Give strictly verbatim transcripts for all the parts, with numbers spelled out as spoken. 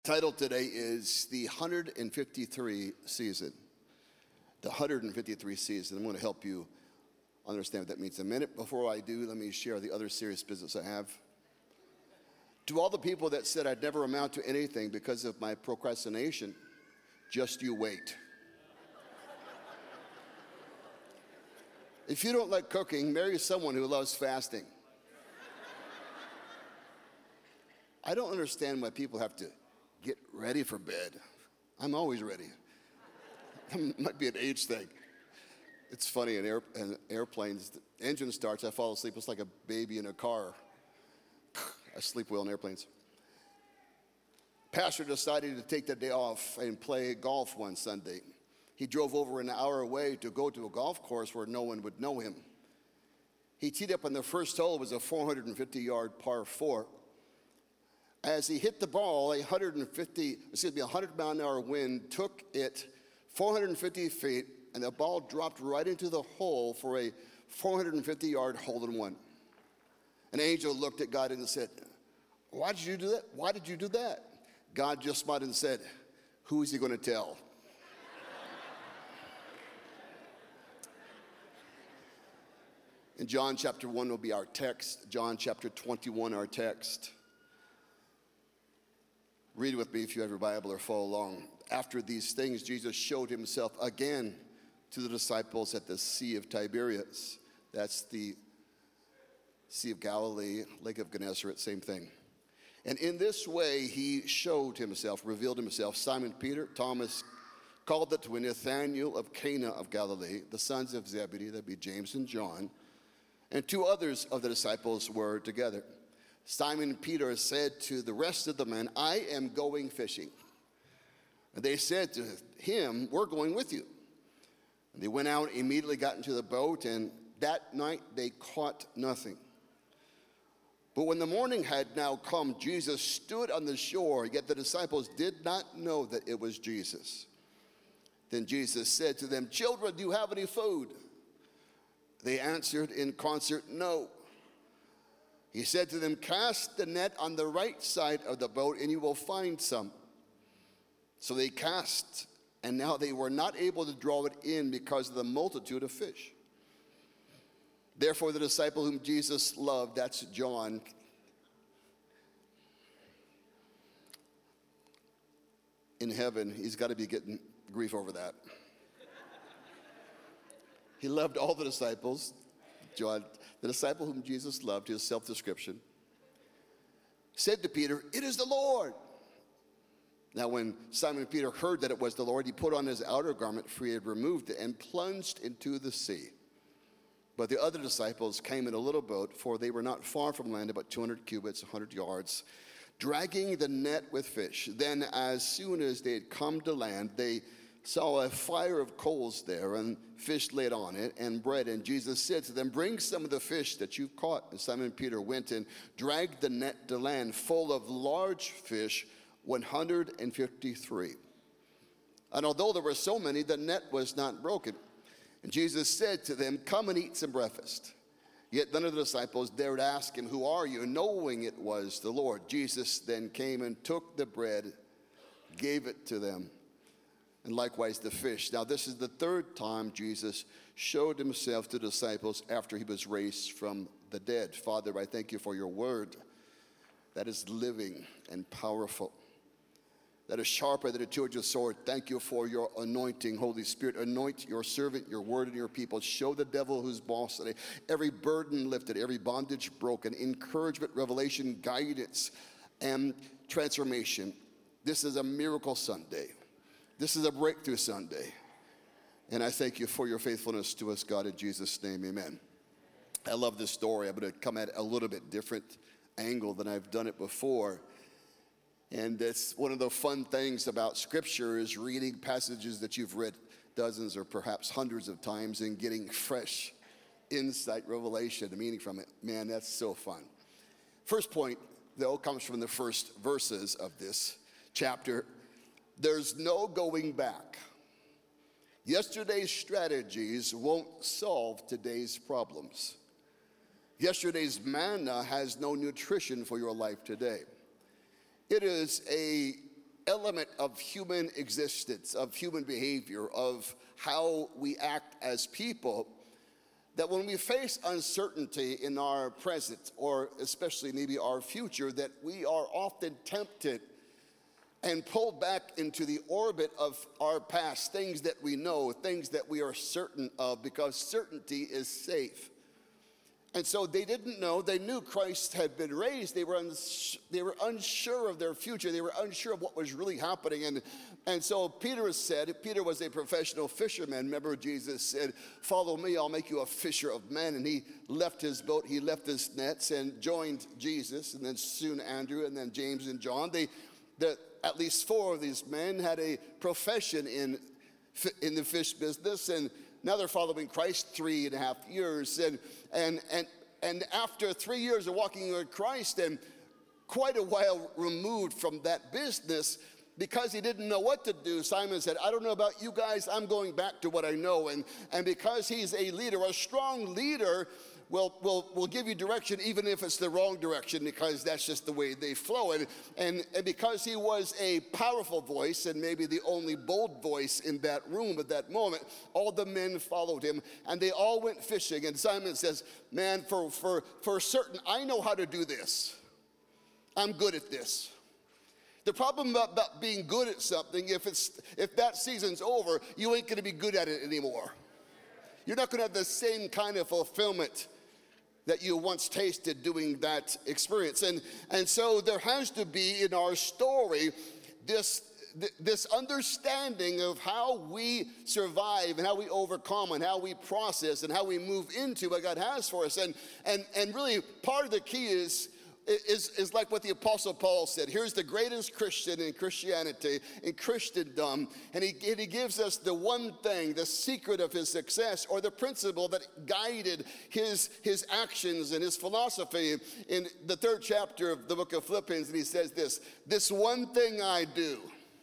Title today is the one hundred fifty-three season. The one hundred fifty-three season. I'm going to help you understand what that means in a minute. Before I do, let me share the other serious business I have. To all the people that said I'd never amount to anything because of my procrastination, just you wait. If you don't like cooking, marry someone who loves fasting. I don't understand why people have to get ready for bed. I'm always ready. It might be an age thing. It's funny, in, air, in airplanes, the engine starts, I fall asleep. It's like a baby in a car. I sleep well in airplanes. Pastor decided to take the day off and play golf one Sunday. He drove over an hour away to go to a golf course where no one would know him. He teed up on the first hole. It was a four hundred fifty yard par four. As he hit the ball, a one hundred fifty, excuse me, a one hundred mile an hour wind took it four hundred fifty feet, and the ball dropped right into the hole for a four hundred fifty yard hole in one. An angel looked at God and said, "Why did you do that? Why did you do that?" God just smiled and said, "Who is he going to tell?" In John chapter one will be our text. John chapter twenty-one, our text. Read with me if you have your Bible or follow along. After these things, Jesus showed himself again to the disciples at the Sea of Tiberias. That's the Sea of Galilee, Lake of Gennesaret, same thing. And in this way, he showed himself, revealed himself. Simon Peter, Thomas called the twin, Nathanael of Cana of Galilee, the sons of Zebedee, that'd be James and John, and two others of the disciples were together. Simon Peter said to the rest of the men, "I am going fishing." And they said to him, "We're going with you." And they went out, immediately got into the boat, and that night they caught nothing. But when the morning had now come, Jesus stood on the shore, yet the disciples did not know that it was Jesus. Then Jesus said to them, "Children, do you have any food?" They answered in concert, "No." He said to them, "Cast the net on the right side of the boat, and you will find some." So they cast, and now they were not able to draw it in because of the multitude of fish. Therefore the disciple whom Jesus loved, that's John, in heaven, he's got to be getting grief over that. He loved all the disciples. John, the disciple whom Jesus loved, his self-description, said to Peter, "It is the Lord." Now when Simon Peter heard that it was the Lord, he put on his outer garment, for he had removed it, and plunged into the sea. But the other disciples came in a little boat, for they were not far from land, about two hundred cubits, one hundred yards, dragging the net with fish. Then as soon as they had come to land, they saw a fire of coals there, and fish laid on it, and bread. And Jesus said to them, "Bring some of the fish that you've caught." And Simon Peter went and dragged the net to land, full of large fish, one hundred fifty-three. And although there were so many, the net was not broken. And Jesus said to them, "Come and eat some breakfast." Yet none of the disciples dared ask him, "Who are you?" knowing it was the Lord. Jesus then came and took the bread, gave it to them, and likewise the fish. Now this is the third time Jesus showed himself to disciples after he was raised from the dead. Father, I thank you for your word that is living and powerful, that is sharper than a two-edged sword. Thank you for your anointing, Holy Spirit. Anoint your servant, your word, and your people. Show the devil who's boss today. Every burden lifted, every bondage broken, encouragement, revelation, guidance, and transformation. This is a miracle Sunday. This is a breakthrough Sunday. And I thank you for your faithfulness to us, God, in Jesus' name, amen. I love this story. I'm going to come at it a little bit different angle than I've done it before. And it's one of the fun things about Scripture is reading passages that you've read dozens or perhaps hundreds of times and getting fresh insight, revelation, the meaning from it. Man, that's so fun. First point, though, comes from the first verses of this chapter. There's no going back. Yesterday's strategies won't solve today's problems. Yesterday's manna has no nutrition for your life today. It is a element of human existence, of human behavior, of how we act as people, that when we face uncertainty in our present, or especially maybe our future, that we are often tempted and pulled back into the orbit of our past, things that we know, things that we are certain of, because certainty is safe. And so they didn't know. They knew Christ had been raised. They were, uns- they were unsure of their future. They were unsure of what was really happening. And, and so Peter said, Peter was a professional fisherman. Remember, Jesus said, "Follow me, I'll make you a fisher of men." And he left his boat, he left his nets and joined Jesus, and then soon Andrew, and then James and John. They, the, at least four of these men had a profession in, in the fish business, and now they're following Christ three and a half years. And, and, and, and after three years of walking with Christ and quite a while removed from that business, because he didn't know what to do, Simon said, "I don't know about you guys, I'm going back to what I know." And, and because he's a leader, a strong leader, will will will give you direction even if it's the wrong direction, because that's just the way they flow. And, and, and because he was a powerful voice, and maybe the only bold voice in that room at that moment, all the men followed him, and they all went fishing. And Simon says, "Man, for, for, for certain, I know how to do this. I'm good at this." The problem about, about being good at something, if, it's, if that season's over, you ain't gonna be good at it anymore. You're not gonna have the same kind of fulfillment that you once tasted doing that experience. And, and so there has to be in our story this, this understanding of how we survive and how we overcome and how we process and how we move into what God has for us. And, and, and really part of the key is, is, is like what the Apostle Paul said. Here's the greatest Christian in Christianity, in Christendom, and he, and he gives us the one thing, the secret of his success, or the principle that guided his, his actions and his philosophy in the third chapter of the book of Philippians. And he says this, "This one thing I do,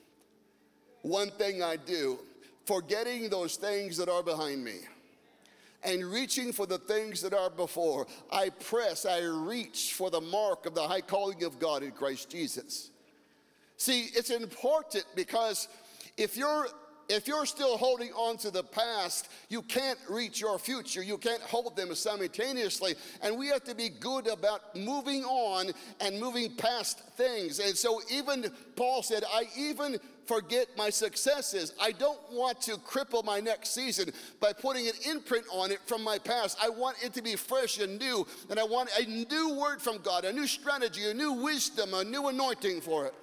one thing I do, forgetting those things that are behind me, and reaching for the things that are before, I press, I reach for the mark of the high calling of God in Christ Jesus." See, it's important because if you're if you're still holding on to the past, you can't reach your future. You can't hold them simultaneously. And we have to be good about moving on and moving past things. And so even Paul said, "I even forget my successes. I don't want to cripple my next season by putting an imprint on it from my past. I want it to be fresh and new, and I want a new word from God, a new strategy, a new wisdom, a new anointing for it."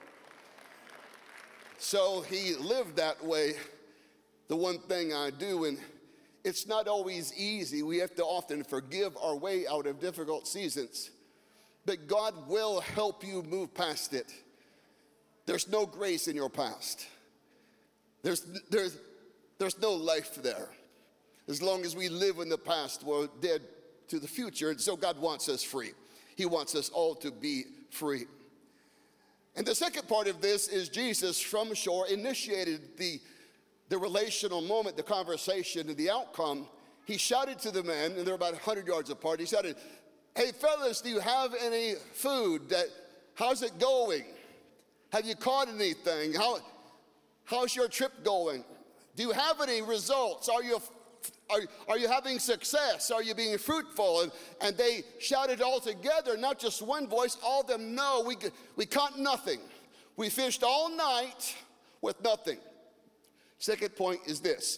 So he lived that way, the one thing I do, and it's not always easy. We have to often forgive our way out of difficult seasons, but God will help you move past it. There's no grace in your past. There's, there's, there's no life there. As long as we live in the past, we're dead to the future. And so God wants us free. He wants us all to be free. And the second part of this is Jesus from shore initiated the, the relational moment, the conversation, and the outcome. He shouted to the men, and they're about one hundred yards apart. He shouted, "Hey, fellas, do you have any food? That, how's it going? Have you caught anything? How, how's your trip going? Do you have any results? Are you, are, are you having success? Are you being fruitful?" And, and they shouted all together, not just one voice, all of them, "No, we, we caught nothing. We fished all night with nothing." Second point is this: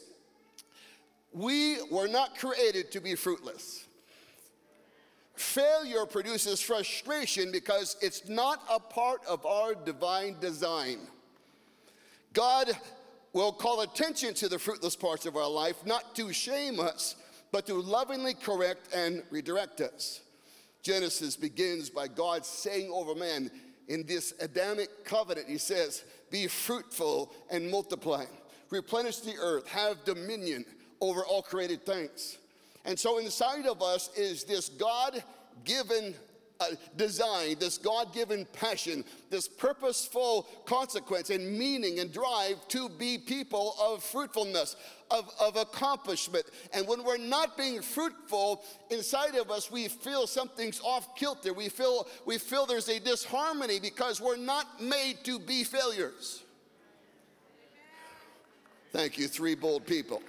we were not created to be fruitless. Failure produces frustration because it's not a part of our divine design. God will call attention to the fruitless parts of our life, not to shame us, but to lovingly correct and redirect us. Genesis begins by God saying over man in this Adamic covenant, he says, "Be fruitful and multiply. Replenish the earth, have dominion over all created things." And so inside of us is this God-given uh, design, this God-given passion, this purposeful consequence and meaning and drive to be people of fruitfulness, of, of accomplishment. And when we're not being fruitful, inside of us we feel something's off kilter. We feel, we feel there's a disharmony because we're not made to be failures. Thank you, three bold people.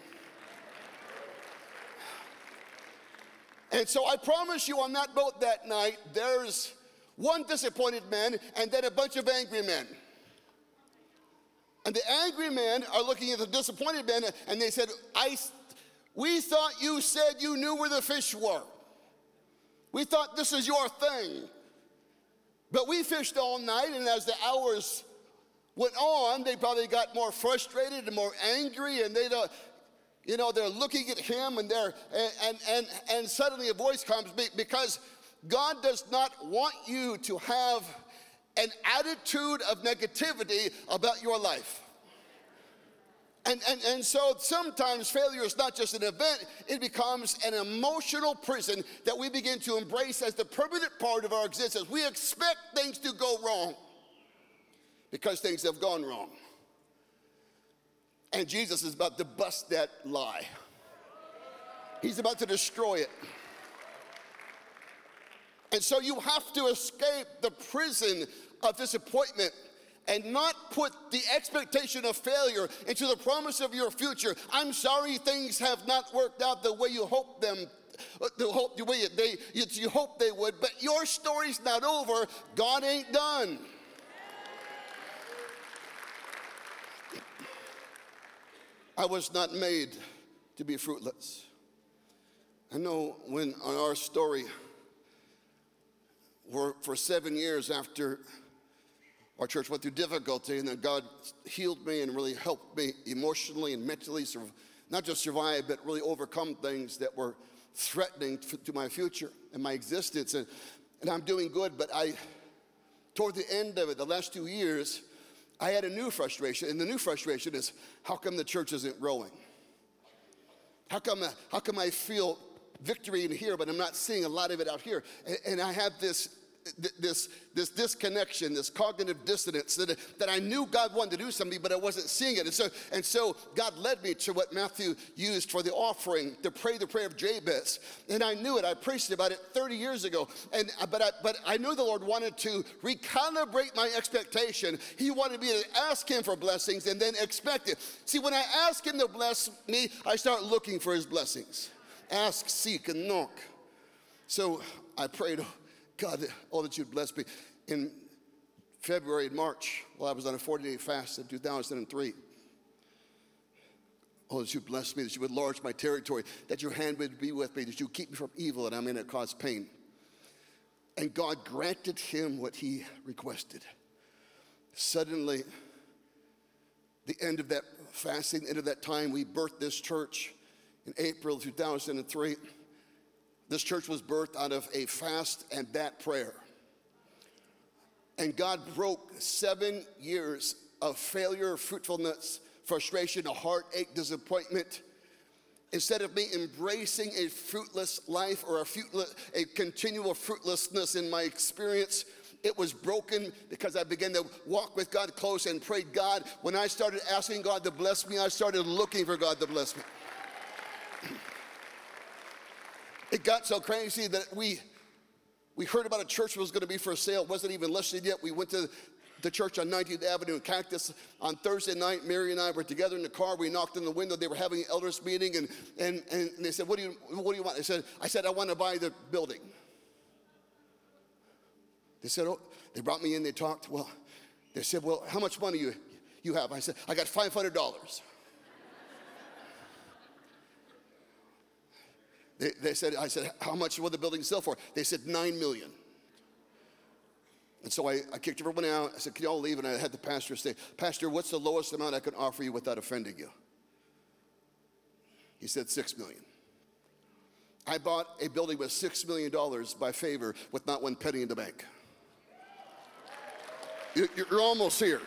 And so I promise you on that boat that night, there's one disappointed man and then a bunch of angry men. And the angry men are looking at the disappointed men and they said, I, we thought you said you knew where the fish were. We thought this is your thing. But we fished all night, and as the hours went on, they probably got more frustrated and more angry, and they don't, you know, they're looking at him, and they're, and, and, and, and suddenly a voice comes, because God does not want you to have an attitude of negativity about your life. And, and, and so sometimes failure is not just an event, it becomes an emotional prison that we begin to embrace as the permanent part of our existence. We expect things to go wrong because things have gone wrong. And Jesus is about to bust that lie. He's about to destroy it. And so you have to escape the prison of disappointment and not put the expectation of failure into the promise of your future. I'm sorry things have not worked out the way you hope them, the hope the way they you, you hope they would, but your story's not over. God ain't done. I was not made to be fruitless. I know when on our story, we're, for seven years after our church went through difficulty, and then God healed me and really helped me emotionally and mentally, not just survive, but really overcome things that were threatening to my future and my existence. And, and I'm doing good, but I, toward the end of it, the last two years, I had a new frustration, and the new frustration is, how come the church isn't growing? How come, how come I feel victory in here, but I'm not seeing a lot of it out here? And, and I have this, this, this disconnection, this cognitive dissonance that, that I knew God wanted to do something, but I wasn't seeing it. And so, and so God led me to what Matthew used for the offering, to pray the prayer of Jabez. And I knew it. I preached about it thirty years ago. And, but, I, but I knew the Lord wanted to recalibrate my expectation. He wanted me to ask him for blessings and then expect it. See, when I ask him to bless me, I start looking for his blessings. Ask, seek, and knock. So I prayed, God, all that you'd bless me. In February and March, while I was on a forty-day fast in two thousand three, oh, that you bless me, that you would enlarge my territory, that your hand would be with me, that you keep me from evil, and I'm in it cause pain. And God granted him what he requested. Suddenly, the end of that fasting, the end of that time, we birthed this church in April two thousand three. This church was birthed out of a fast and that prayer. And God broke seven years of failure, fruitfulness, frustration, a heartache, disappointment. Instead of me embracing a fruitless life or a, fruitless, a continual fruitlessness in my experience, it was broken because I began to walk with God close and prayed God. When I started asking God to bless me, I started looking for God to bless me. It got so crazy that we we heard about a church that was going to be for sale. It wasn't even listed yet. We went to the church on nineteenth Avenue in Cactus on Thursday night. Mary and I were together in the car. We knocked on the window. They were having an elders meeting, and and and they said, "What do you what do you want?" I said, "I said I want to buy the building." They said, "Oh." They brought me in. They talked. Well, they said, "Well, how much money you you have?" I said, "I got five hundred dollars." They, they said, I said, "How much will the building sell for?" They said, nine million dollars. And so I, I kicked everyone out. I said, "Can you all leave?" And I had the pastor say, "Pastor, what's the lowest amount I can offer you without offending you?" He said, six million dollars. I bought a building with six million dollars by favor with not one penny in the bank. You, you're almost here.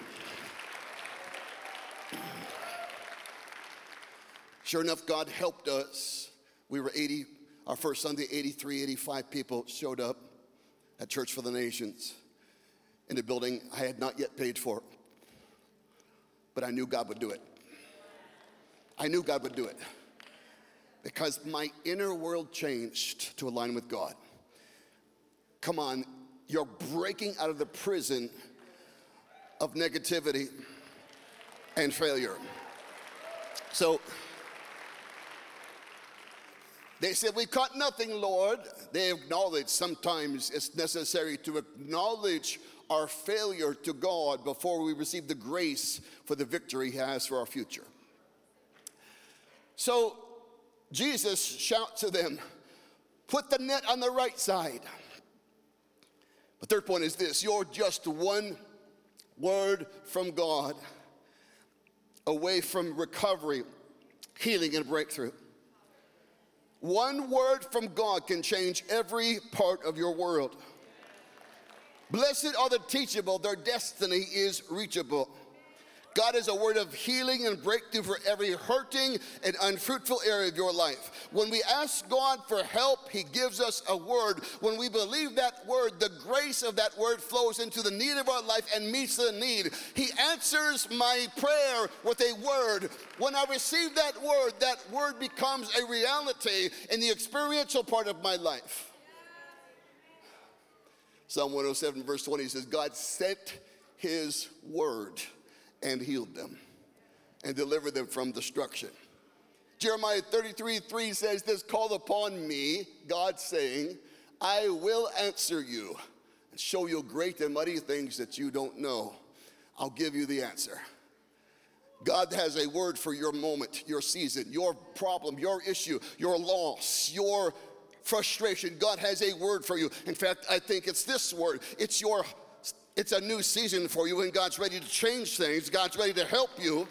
Sure enough, God helped us. We were eighty, our first Sunday, eighty-three, eighty-five people showed up at Church for the Nations in a building I had not yet paid for. But I knew God would do it. I knew God would do it. Because my inner world changed to align with God. Come on, you're breaking out of the prison of negativity and failure. So they said, we caught nothing, Lord. They acknowledge sometimes it's necessary to acknowledge our failure to God before we receive the grace for the victory he has for our future. So Jesus shouts to them, put the net on the right side. The third point is this: you're just one word from God away from recovery, healing, and breakthrough. One word from God can change every part of your world. Blessed are the teachable, their destiny is reachable. God is a word of healing and breakthrough for every hurting and unfruitful area of your life. When we ask God for help, he gives us a word. When we believe that word, the grace of that word flows into the need of our life and meets the need. He answers my prayer with a word. When I receive that word, that word becomes a reality in the experiential part of my life. Psalm one oh seven verse twenty says, God sent his word and healed them and delivered them from destruction. Jeremiah thirty-three three says this, call upon me, God saying, I will answer you and show you great and mighty things that you don't know. I'll give you the answer. God has a word for your moment, your season, your problem, your issue, your loss, your frustration. God has a word for you. In fact, I think it's this word. It's your It's a new season for you, and God's ready to change things. God's ready to help you.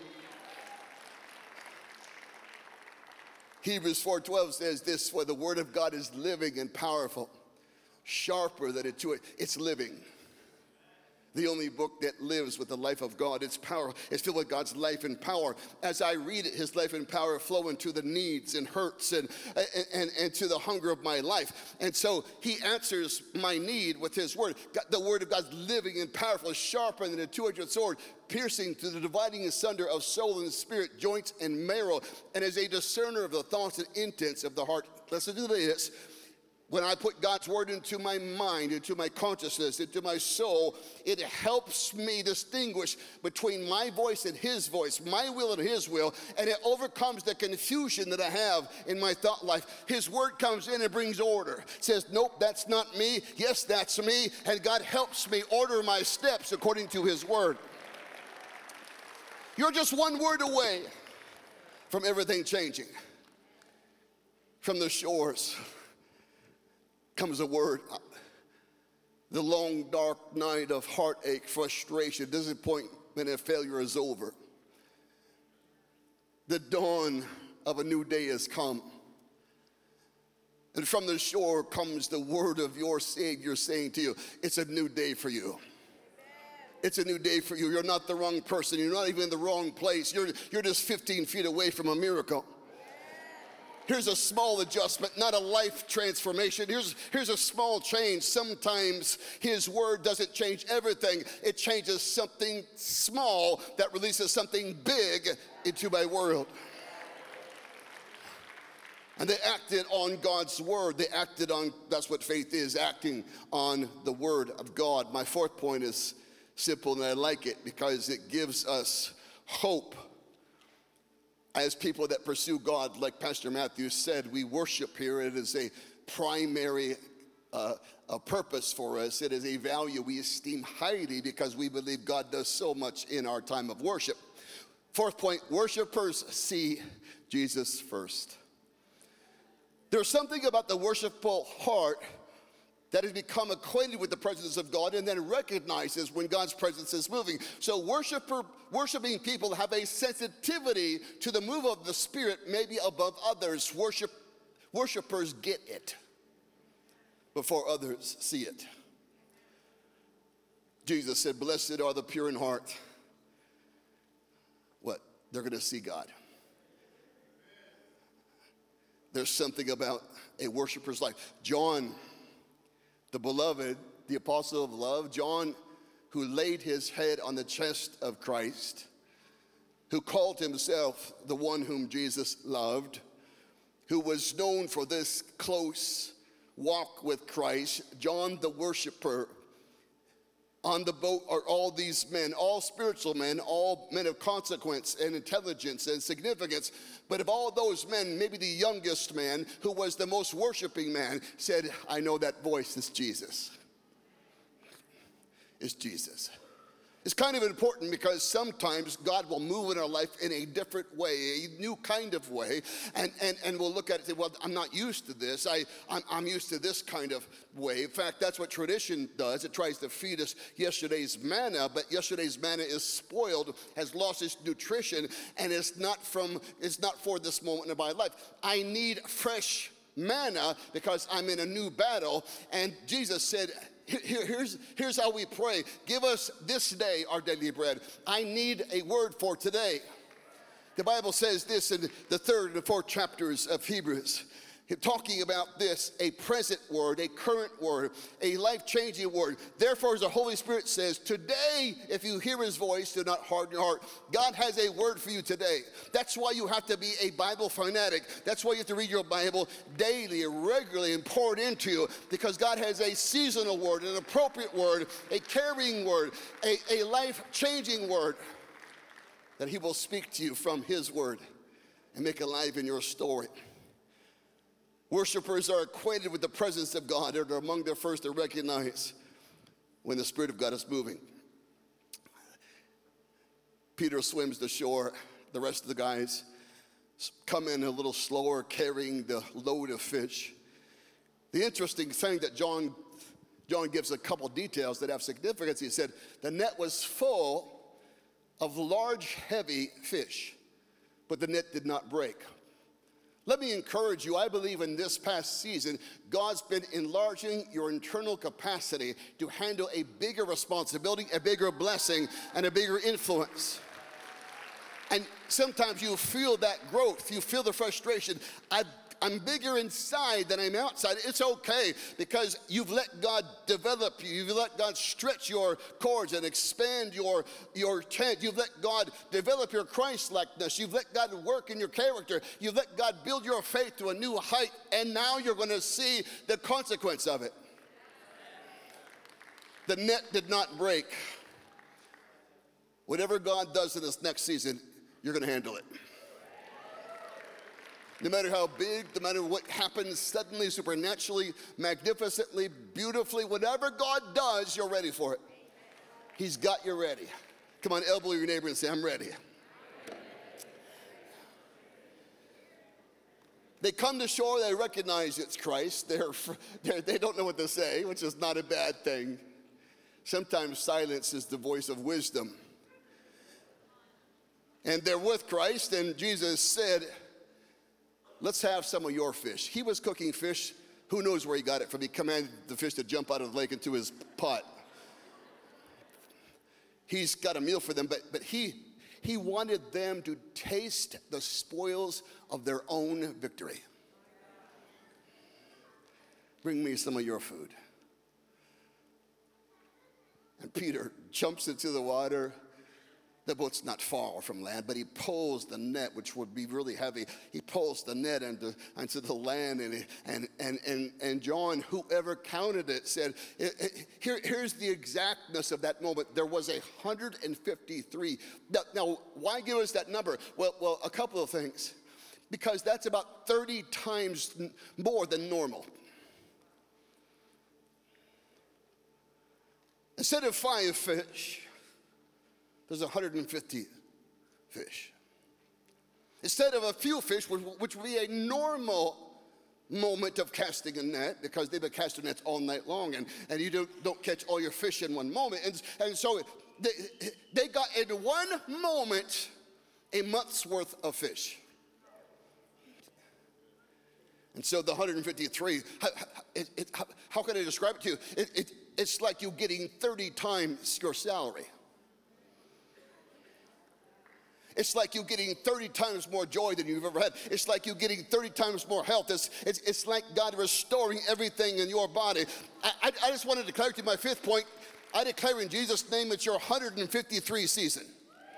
Hebrews four twelve says this, for the word of God is living and powerful, sharper than a two-edged. It's living. The only book that lives with the life of God. It's power. It's filled with God's life and power. As I read it, his life and power flow into the needs and hurts and, and, and, and to the hunger of my life. And so he answers my need with his word. The word of God's living and powerful, sharper than a two-edged sword, piercing to the dividing asunder of soul and spirit, joints and marrow, and is a discerner of the thoughts and intents of the heart. Listen to this. When I put God's word into my mind, into my consciousness, into my soul, it helps me distinguish between my voice and his voice, my will and his will, and it overcomes the confusion that I have in my thought life. His word comes in and brings order. It says, nope, that's not me. Yes, that's me. And God helps me order my steps according to his word. You're just one word away from everything changing. From the shores comes a word. The long, dark night of heartache, frustration, disappointment, and failure is over. The dawn of a new day has come. And from the shore comes the word of your Savior saying to you, it's a new day for you. It's a new day for you. You're not the wrong person. You're not even in the wrong place. You're, you're just fifteen feet away from a miracle. Here's a small adjustment, not a life transformation. Here's, here's a small change. Sometimes his word doesn't change everything. It changes something small that releases something big into my world. And they acted on God's word. They acted on, that's what faith is, acting on the word of God. My fourth point is simple, and I like it because it gives us hope. As people that pursue God, like Pastor Matthew said, we worship here. It is a primary uh, a purpose for us. It is a value we esteem highly because we believe God does so much in our time of worship. Fourth point, worshipers see Jesus first. There's something about the worshipful heart that has become acquainted with the presence of God and then recognizes when God's presence is moving. So worshiper, worshiping people have a sensitivity to the move of the Spirit, maybe above others. Worship, worshipers get it before others see it. Jesus said, blessed are the pure in heart. What? They're going to see God. There's something about a worshiper's life. John, the beloved, the apostle of love, John, who laid his head on the chest of Christ, who called himself the one whom Jesus loved, who was known for this close walk with Christ, John the worshiper, On the boat are all these men, all spiritual men, all men of consequence and intelligence and significance. But of all those men, maybe the youngest man, who was the most worshiping man, said, I know that voice is Jesus. It's Jesus. It's kind of important because sometimes God will move in our life in a different way, a new kind of way, and, and, and we'll look at it and say, well, I'm not used to this. I, I'm, I'm used to this kind of way. In fact, that's what tradition does. It tries to feed us yesterday's manna, but yesterday's manna is spoiled, has lost its nutrition, and it's not from, it's not for this moment in my life. I need fresh manna because I'm in a new battle, and Jesus said, Here, here's, here's how we pray. Give us this day our daily bread. I need a word for today. The Bible says this in the third and the fourth chapters of Hebrews. Talking about this, a present word, a current word, a life-changing word. Therefore, as the Holy Spirit says, today, if you hear his voice, do not harden your heart. God has a word for you today. That's why you have to be a Bible fanatic. That's why you have to read your Bible daily, regularly, and pour it into you, because God has a seasonal word, an appropriate word, a carrying word, a, a life-changing word that he will speak to you from his word and make alive in your story. Worshipers are acquainted with the presence of God and are among the first to recognize when the Spirit of God is moving. Peter swims the shore. The rest of the guys come in a little slower, carrying the load of fish. The interesting thing that John, John gives a couple details that have significance. He said the net was full of large, heavy fish, but the net did not break. Let me encourage you, I believe in this past season, God's been enlarging your internal capacity to handle a bigger responsibility, a bigger blessing, and a bigger influence. And sometimes you feel that growth, you feel the frustration. I've I'm bigger inside than I'm outside. It's okay because you've let God develop you. You've let God stretch your cords and expand your, your tent. You've let God develop your Christ-likeness. You've let God work in your character. You've let God build your faith to a new height. And now you're going to see the consequence of it. The net did not break. Whatever God does in this next season, you're going to handle it. No matter how big, no matter what happens suddenly, supernaturally, magnificently, beautifully, whatever God does, you're ready for it. He's got you ready. Come on, elbow your neighbor and say, I'm ready. They come to shore, they recognize it's Christ. They're, they're, they don't know what to say, which is not a bad thing. Sometimes silence is the voice of wisdom. And they're with Christ, and Jesus said, let's have some of your fish. He was cooking fish. Who knows where he got it from? He commanded the fish to jump out of the lake into his pot. He's got a meal for them, but, but he, he wanted them to taste the spoils of their own victory. Bring me some of your food. And Peter jumps into the water. The boat's not far from land, but he pulls the net, which would be really heavy. He pulls the net into, into the land, and, and, and, and, and John, whoever counted it, said, Here, here's the exactness of that moment. There was one hundred fifty-three. Now, now, why give us that number? Well, well, a couple of things. Because that's about thirty times more than normal. Instead of five fish, there's one hundred fifty fish. Instead of a few fish, which would be a normal moment of casting a net, because they've been casting nets all night long, and, and you don't, don't catch all your fish in one moment. And, and so they, they got in one moment a month's worth of fish. And so the one hundred fifty-three, how, it, it, how, how can I describe it to you? It, it, it's like you getting thirty times your salary. It's like you getting thirty times more joy than you've ever had. It's like you getting thirty times more health. It's, it's, it's like God restoring everything in your body. I, I, I just want to declare to you my fifth point. I declare in Jesus' name it's your one hundred fifty-three season.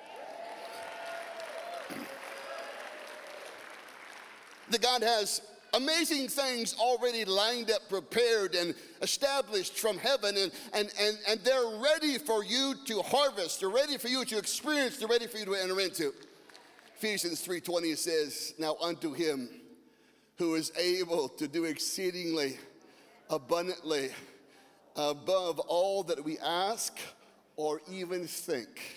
That God has amazing things already lined up, prepared, and established from heaven, and, and, and, and they're ready for you to harvest. They're ready for you to experience. They're ready for you to enter into. Ephesians three twenty says, now unto him who is able to do exceedingly abundantly above all that we ask or even think,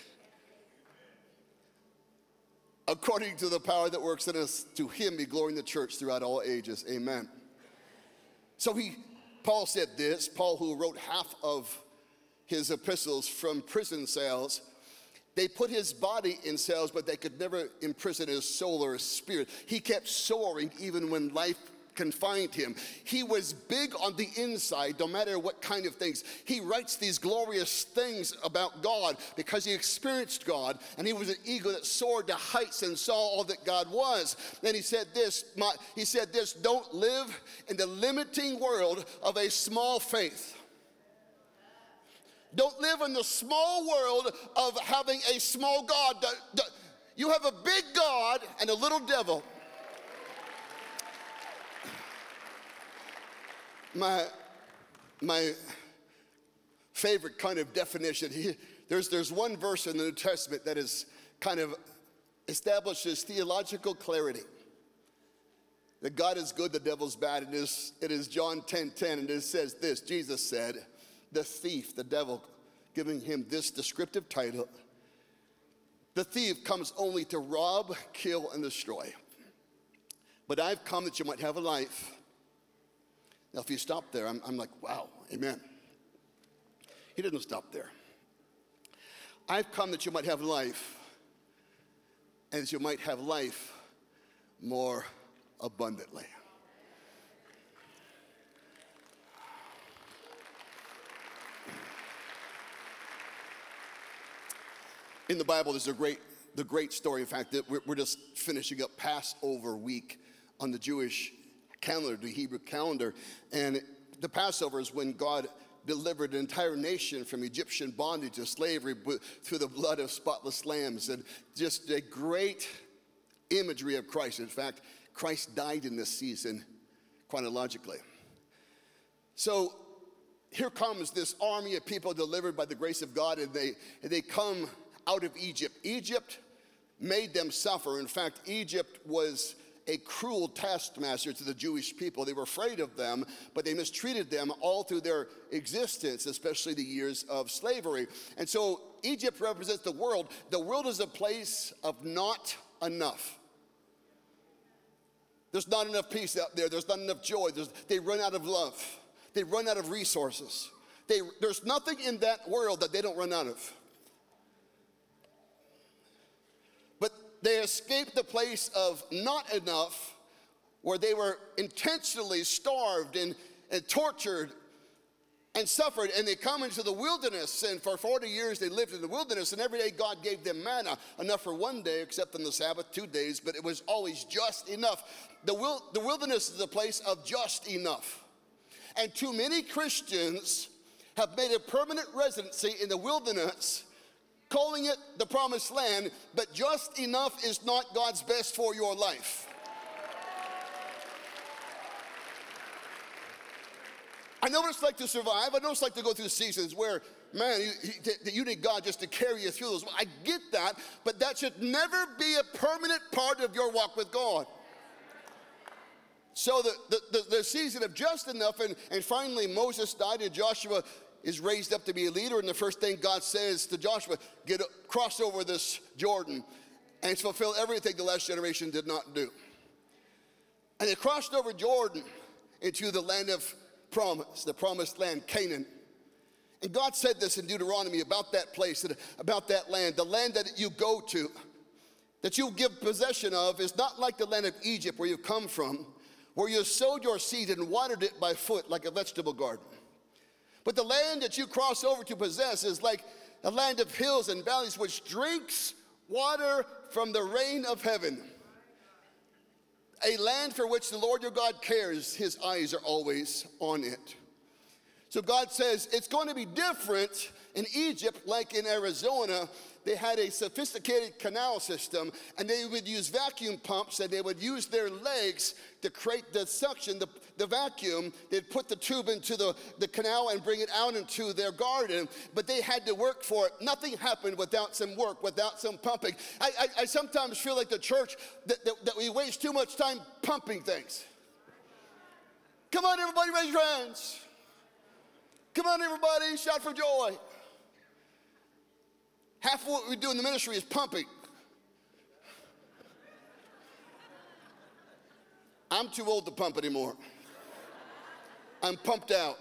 according to the power that works in us, to him be glory in the church throughout all ages. Amen. So he, Paul said this, Paul, who wrote half of his epistles from prison cells, they put his body in cells, but they could never imprison his soul or his spirit. He kept soaring even when life confined him. He was big on the inside, no matter what kind of things. He writes these glorious things about God because he experienced God, and he was an eagle that soared to heights and saw all that God was. Then he said this, my, he said this, don't live in the limiting world of a small faith. Don't live in the small world of having a small God. You have a big God and a little devil. My, my favorite kind of definition, he, there's, there's one verse in the New Testament that is kind of establishes theological clarity. That God is good, the devil's bad. It is, it is John ten ten, and it says this, Jesus said, the thief, the devil, giving him this descriptive title, the thief comes only to rob, kill, and destroy. But I've come that you might have a life. Now, if you stop there, I'm, I'm like, wow, amen. He didn't stop there. I've come that you might have life, and that you might have life more abundantly. In the Bible, there's a great, the great story. In fact, that we're, we're just finishing up Passover week on the Jewish calendar, the Hebrew calendar. And the Passover is when God delivered an entire nation from Egyptian bondage and slavery through the blood of spotless lambs. And just a great imagery of Christ. In fact, Christ died in this season chronologically. So here comes this army of people delivered by the grace of God, and they, and they come out of Egypt. Egypt made them suffer. In fact, Egypt was a cruel taskmaster to the Jewish people. They were afraid of them, but they mistreated them all through their existence, especially the years of slavery. And so Egypt represents the world. The world is a place of not enough. There's not enough peace out there. There's not enough joy. There's, they run out of love. They run out of resources. They, there's nothing in that world that they don't run out of. They escaped the place of not enough, where they were intentionally starved and, and tortured and suffered, and they come into the wilderness, and for forty years they lived in the wilderness, and every day God gave them manna, enough for one day, except on the Sabbath, two days, but it was always just enough. The, wil- the wilderness is a place of just enough. And too many Christians have made a permanent residency in the wilderness, calling it the promised land, but just enough is not God's best for your life. I know what it's like to survive. I know it's like to go through seasons where, man, you, you need God just to carry you through those. I get that, but that should never be a permanent part of your walk with God. So the, the, the, the season of just enough, and, and finally Moses died and Joshua is raised up to be a leader, and the first thing God says to Joshua, get cross over this Jordan and fulfill everything the last generation did not do. And they crossed over Jordan into the land of promise, the promised land, Canaan. And God said this in Deuteronomy about that place, about that land. The land that you go to, that you give possession of, is not like the land of Egypt where you've come from, where you sowed your seed and watered it by foot like a vegetable garden. But the land that you cross over to possess is like a land of hills and valleys which drinks water from the rain of heaven. A land for which the Lord your God cares. His eyes are always on it. So God says it's going to be different in Egypt like in Arizona. they had a sophisticated canal system, and they would use vacuum pumps, and they would use their legs to create the suction, the, the vacuum. They'd put the tube into the, the canal and bring it out into their garden, but they had to work for it. Nothing happened without some work, without some pumping. I, I, I sometimes feel like the church, that, that, that we waste too much time pumping things. Come on, everybody, raise your hands. Come on, everybody, shout for joy. Half of what we do in the ministry is pumping. I'm too old to pump anymore. I'm pumped out.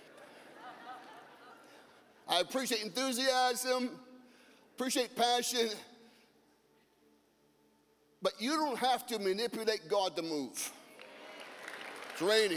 I appreciate enthusiasm, appreciate passion, but you don't have to manipulate God to move. It's raining.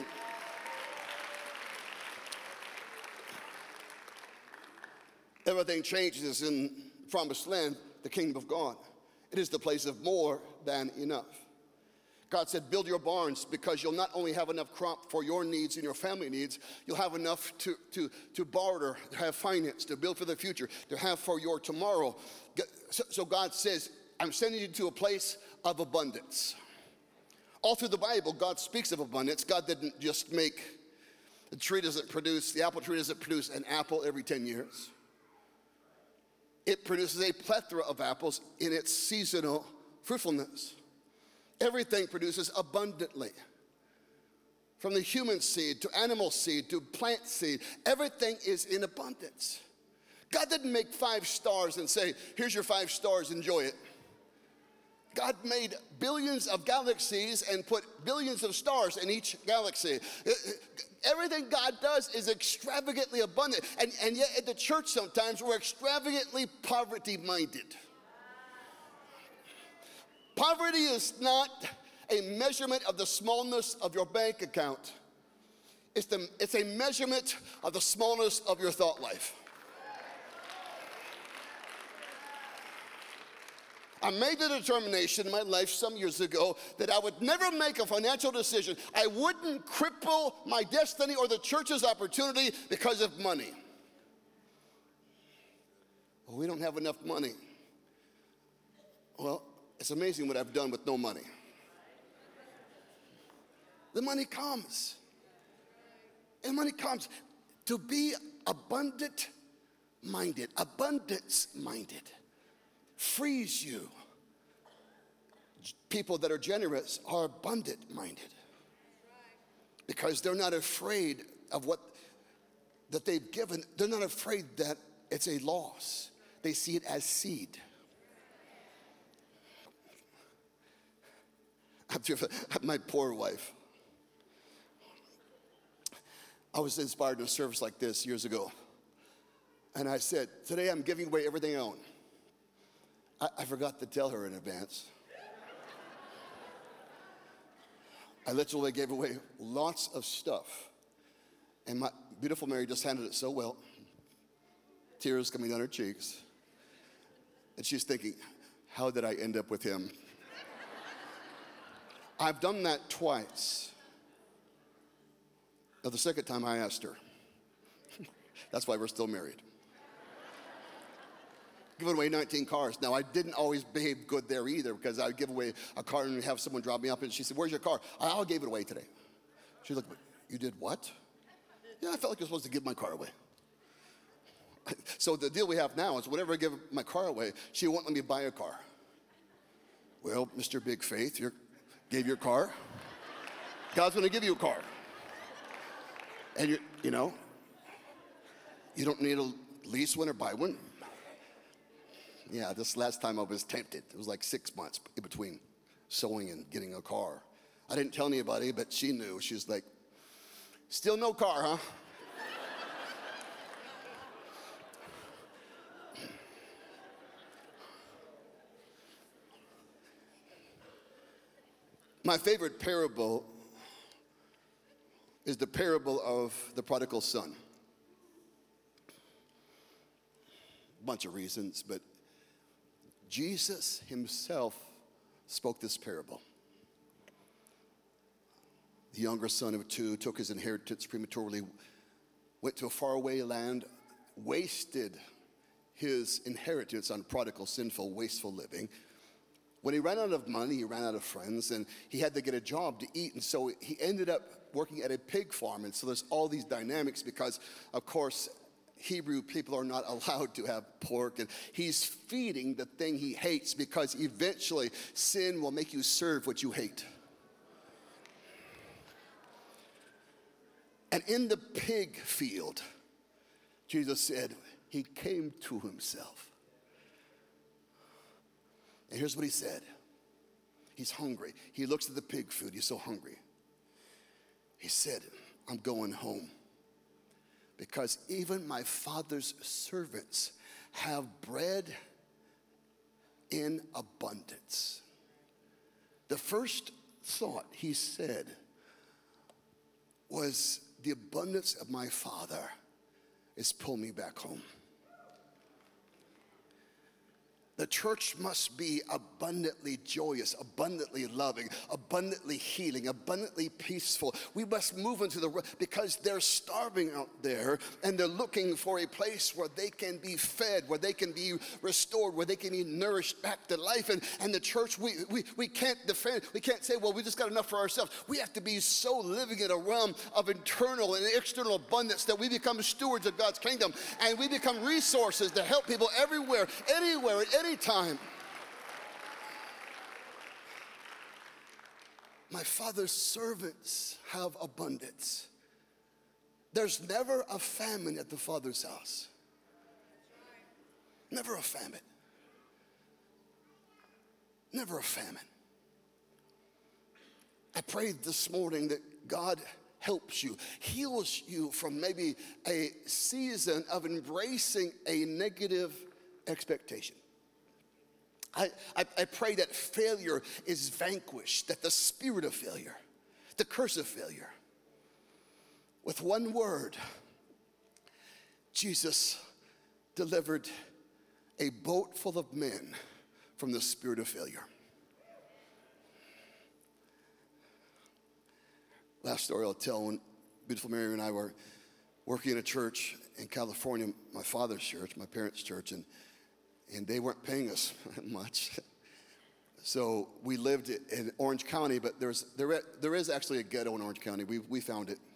Everything changes in promised land, the kingdom of God. It is the place of more than enough. God said, build your barns, because you'll not only have enough crop for your needs and your family needs, you'll have enough to, to, to barter, to have finance, to build for the future, to have for your tomorrow. So, so God says, I'm sending you to a place of abundance. All through the Bible, God speaks of abundance. God didn't just make, the tree doesn't produce, the apple tree doesn't produce an apple every ten years. It produces a plethora of apples in its seasonal fruitfulness. Everything produces abundantly. From the human seed to animal seed to plant seed, everything is in abundance. God didn't make five stars and say, here's your five stars, enjoy it. God made billions of galaxies and put billions of stars in each galaxy. Everything God does is extravagantly abundant. And, and yet at the church sometimes we're extravagantly poverty-minded. Poverty is not a measurement of the smallness of your bank account. It's, the, it's a measurement of the smallness of your thought life. I made the determination in my life some years ago that I would never make a financial decision. I wouldn't cripple my destiny or the church's opportunity because of money. Well, we don't have enough money. Well, it's amazing what I've done with no money. The money comes. And money comes. To be abundant-minded, abundance-minded, frees you. People that are generous are abundant-minded because they're not afraid of what that they've given. They're not afraid that it's a loss. They see it as seed. My poor wife. I was inspired in a service like this years ago. And I said, today I'm giving away everything I own. I, I forgot to tell her in advance. I literally gave away lots of stuff. And my beautiful Mary just handled it so well. Tears coming down her cheeks. And she's thinking, how did I end up with him? I've done that twice. Now, the second time I asked her. That's why we're still married. Giving away nineteen cars. Now, I didn't always behave good there either, because I would give away a car and have someone drop me up, and she said, where's your car? I I gave it away today. She looked, you did what? Yeah, I felt like you're supposed to give my car away. So the deal we have now is whenever I give my car away, she won't let me buy a car. Well, Mister Big Faith, you gave your car. God's going to give you a car. And, you you know, you don't need a lease one or buy one. Yeah, this last time I was tempted. It was like six months in between sewing and getting a car. I didn't tell anybody, but she knew. She was like, still no car, huh? My favorite parable is the parable of the prodigal son. A bunch of reasons, but Jesus himself spoke this parable. The younger son of two took his inheritance prematurely, went to a faraway land, wasted his inheritance on prodigal, sinful, wasteful living. When he ran out of money, he ran out of friends, and he had to get a job to eat. And so he ended up working at a pig farm. And so there's all these dynamics because, of course, Hebrew people are not allowed to have pork. And he's feeding the thing he hates because eventually sin will make you serve what you hate. And in the pig field, Jesus said he came to himself. And here's what he said. He's hungry. He looks at the pig food. He's so hungry. He said, I'm going home because even my father's servants have bread in abundance. The first thought he said was, the abundance of my Father is pulling me back home. The church must be abundantly joyous, abundantly loving, abundantly healing, abundantly peaceful. We must move into the, because they're starving out there and they're looking for a place where they can be fed, where they can be restored, where they can be nourished back to life. And, and the church, we, we, we can't defend, we can't say, well, we just got enough for ourselves. We have to be so living in a realm of internal and external abundance that we become stewards of God's kingdom and we become resources to help people everywhere, anywhere, at any time. My Father's servants have abundance. There's never a famine at the Father's house. Never a famine. Never a famine. I prayed this morning that God helps you, heals you from maybe a season of embracing a negative expectation. I, I, I pray that failure is vanquished, that the spirit of failure, the curse of failure, with one word, Jesus delivered a boat full of men from the spirit of failure. Last story I'll tell, when beautiful Mary and I were working in a church in California, my father's church, my parents' church, and and they weren't paying us much. So we lived in Orange County, but there's, there, there is actually a ghetto in Orange County. We, we found it.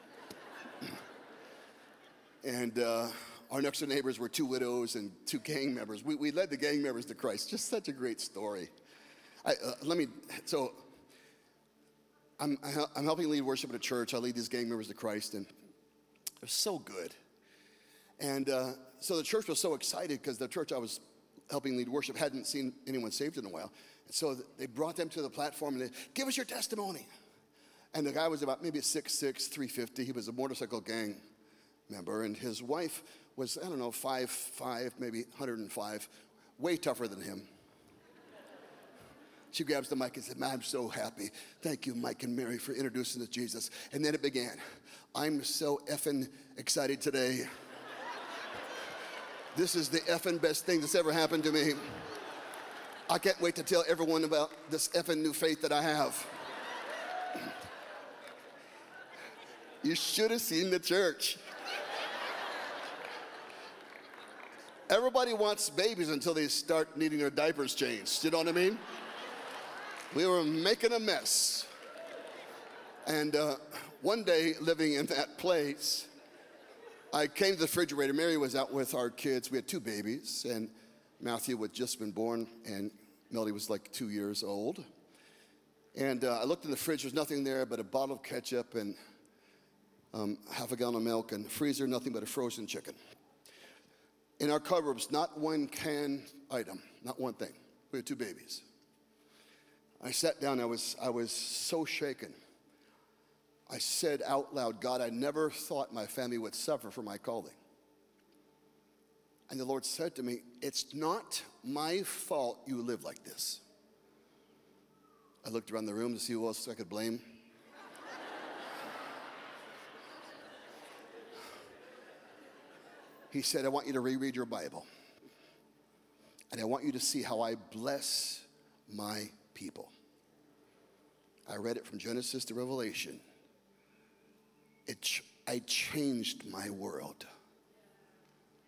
And uh, our next door neighbors were two widows and two gang members. We, we led the gang members to Christ. Just such a great story. I, uh, let me, so I'm, I'm helping lead worship at a church. I lead these gang members to Christ, and they're so good. And uh, so the church was so excited because the church I was helping lead worship hadn't seen anyone saved in a while. And so they brought them to the platform and they, give us your testimony. And the guy was about maybe six six, three fifty. He was a motorcycle gang member. And his wife was, I don't know, five five, maybe one hundred five, way tougher than him. She grabs the mic and said, man, I'm so happy. Thank you, Mike and Mary, for introducing us to Jesus. And then it began. I'm so effing excited today. This is the effing best thing that's ever happened to me. I can't wait to tell everyone about this effing new faith that I have. You should have seen the church. Everybody wants babies until they start needing their diapers changed. You know what I mean? We were making a mess. And uh, one day, living in that place, I came to the refrigerator. Mary was out with our kids. We had two babies, and Matthew had just been born, and Melody was like two years old. And uh, I looked in the fridge. There's nothing there but a bottle of ketchup and um, half a gallon of milk, and the freezer, nothing but a frozen chicken. In our cupboards, not one canned item, not one thing. We had two babies. I sat down. I was, I was so shaken. I said out loud, God, I never thought my family would suffer for my calling. And the Lord said to me, it's not my fault you live like this. I looked around the room to see who else I could blame. He said, I want you to reread your Bible. And I want you to see how I bless my people. I read it from Genesis to Revelation. It ch- I changed my world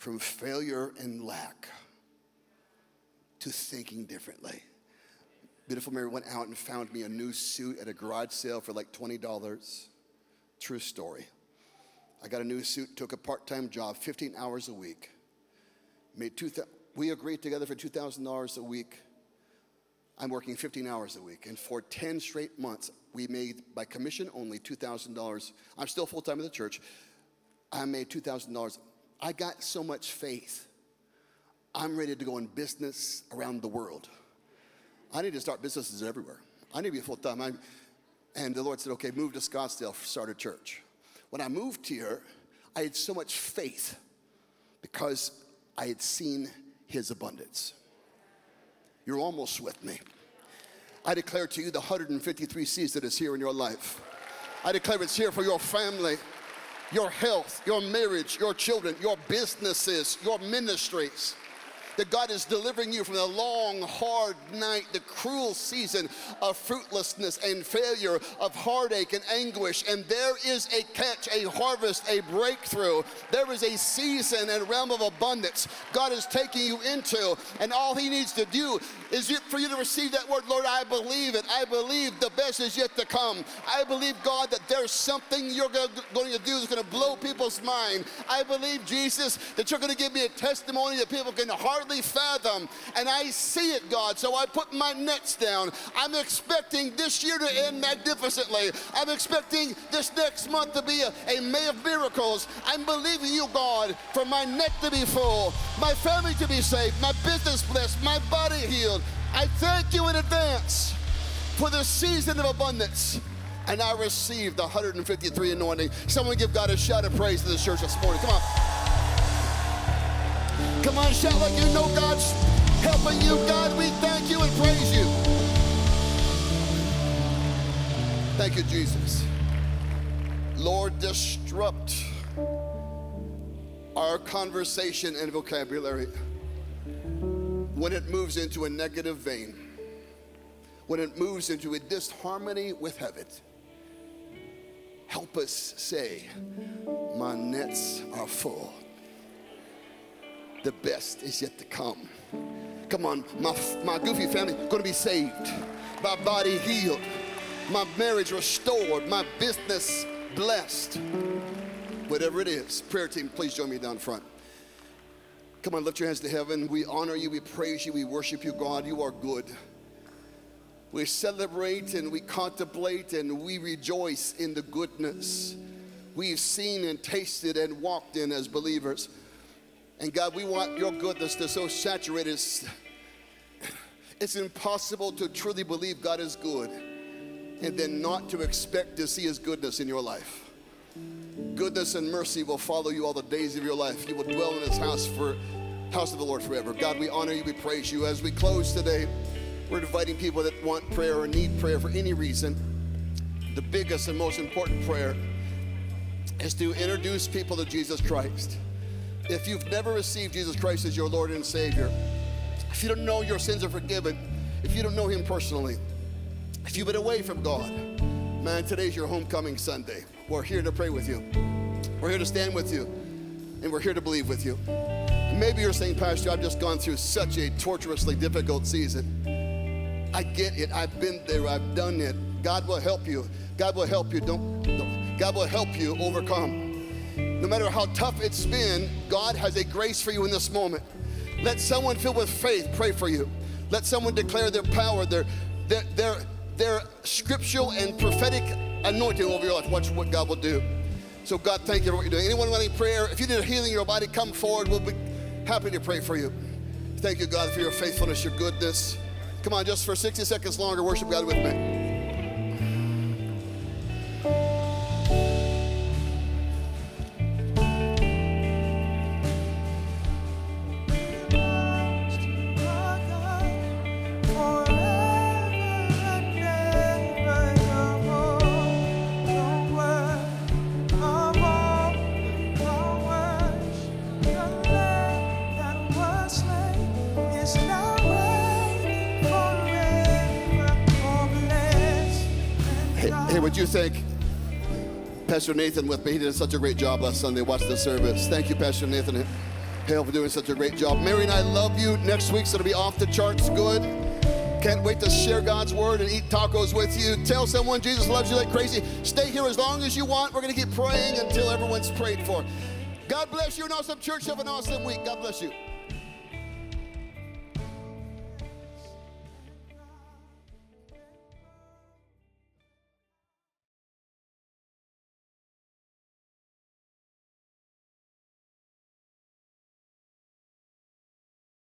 from failure and lack to thinking differently. Beautiful Mary went out and found me a new suit at a garage sale for like twenty dollars. True story. I got a new suit, took a part-time job, fifteen hours a week. Made two. Th- we agreed together for two thousand dollars a week. I'm working fifteen hours a week. And for ten straight months, we made, by commission only, two thousand dollars. I'm still full-time in the church. I made two thousand dollars. I got so much faith. I'm ready to go in business around the world. I need to start businesses everywhere. I need to be full-time. I'm, and the Lord said, okay, move to Scottsdale, start a church. When I moved here, I had so much faith because I had seen his abundance. You're almost with me. I declare to you the one hundred fifty-three C's that is here in your life. I declare it's here for your family, your health, your marriage, your children, your businesses, your ministries. That God is delivering you from the long, hard night, the cruel season of fruitlessness and failure, of heartache and anguish. And there is a catch, a harvest, a breakthrough. There is a season and realm of abundance God is taking you into. And all he needs to do is for you to receive that word, Lord, I believe it. I believe the best is yet to come. I believe, God, that there's something you're going to do that's going to blow people's mind. I believe, Jesus, that you're going to give me a testimony that people can hardly fathom, and I see it, God, so I put my nets down. I'm expecting this year to end magnificently. I'm expecting this next month to be a, a May of miracles. I'm believing you, God, for my net to be full, my family to be saved, my business blessed, my body healed. I thank you in advance for the season of abundance, and I received the one hundred fifty-three anointing. Someone give God a shout of praise to this church this morning. Come on. Come on, shout like you know God's helping you. God, we thank you and praise you. Thank you, Jesus. Lord, disrupt our conversation and vocabulary when it moves into a negative vein, when it moves into a disharmony with heaven. Help us say, my nets are full. The best is yet to come. Come on, my, my goofy family going to be saved, my body healed, my marriage restored, my business blessed. Whatever it is, prayer team, please join me down front. Come on, lift your hands to heaven. We honor you, we praise you, we worship you, God. You are good. We celebrate and we contemplate and we rejoice in the goodness we've seen and tasted and walked in as believers. And God, we want your goodness to so saturate us. It's impossible to truly believe God is good and then not to expect to see his goodness in your life. Goodness and mercy will follow you all the days of your life. You will dwell in his house for house of the Lord forever. God, we honor you, we praise you. As we close today, we're inviting people that want prayer or need prayer for any reason. The biggest and most important prayer is to introduce people to Jesus Christ. If you've never received Jesus Christ as your Lord and Savior, if you don't know your sins are forgiven, if you don't know him personally, if you've been away from God, man, today's your homecoming Sunday. We're here to pray with you. We're here to stand with you. And we're here to believe with you. And maybe you're saying, Pastor, I've just gone through such a torturously difficult season. I get it. I've been there. I've done it. God will help you. God will help you. Don't, don't God will help you overcome. No matter how tough it's been, God has a grace for you in this moment. Let someone filled with faith pray for you. Let someone declare their power, their, their, their, their scriptural and prophetic anointing over your life. Watch what God will do. So God, thank you for what you're doing. Anyone wanting prayer? If you need a healing in your body, come forward. We'll be happy to pray for you. Thank you, God, for your faithfulness, your goodness. Come on, just for sixty seconds longer, worship God with me. Would you thank Pastor Nathan with me? He did such a great job last Sunday. Watch the service. Thank you, Pastor Nathan. Hale for doing such a great job. Mary and I love you. Next week's going to be off the charts good. Can't wait to share God's word and eat tacos with you. Tell someone Jesus loves you like crazy. Stay here as long as you want. We're going to keep praying until everyone's prayed for. God bless you and Awesome Church. Have an awesome week. God bless you.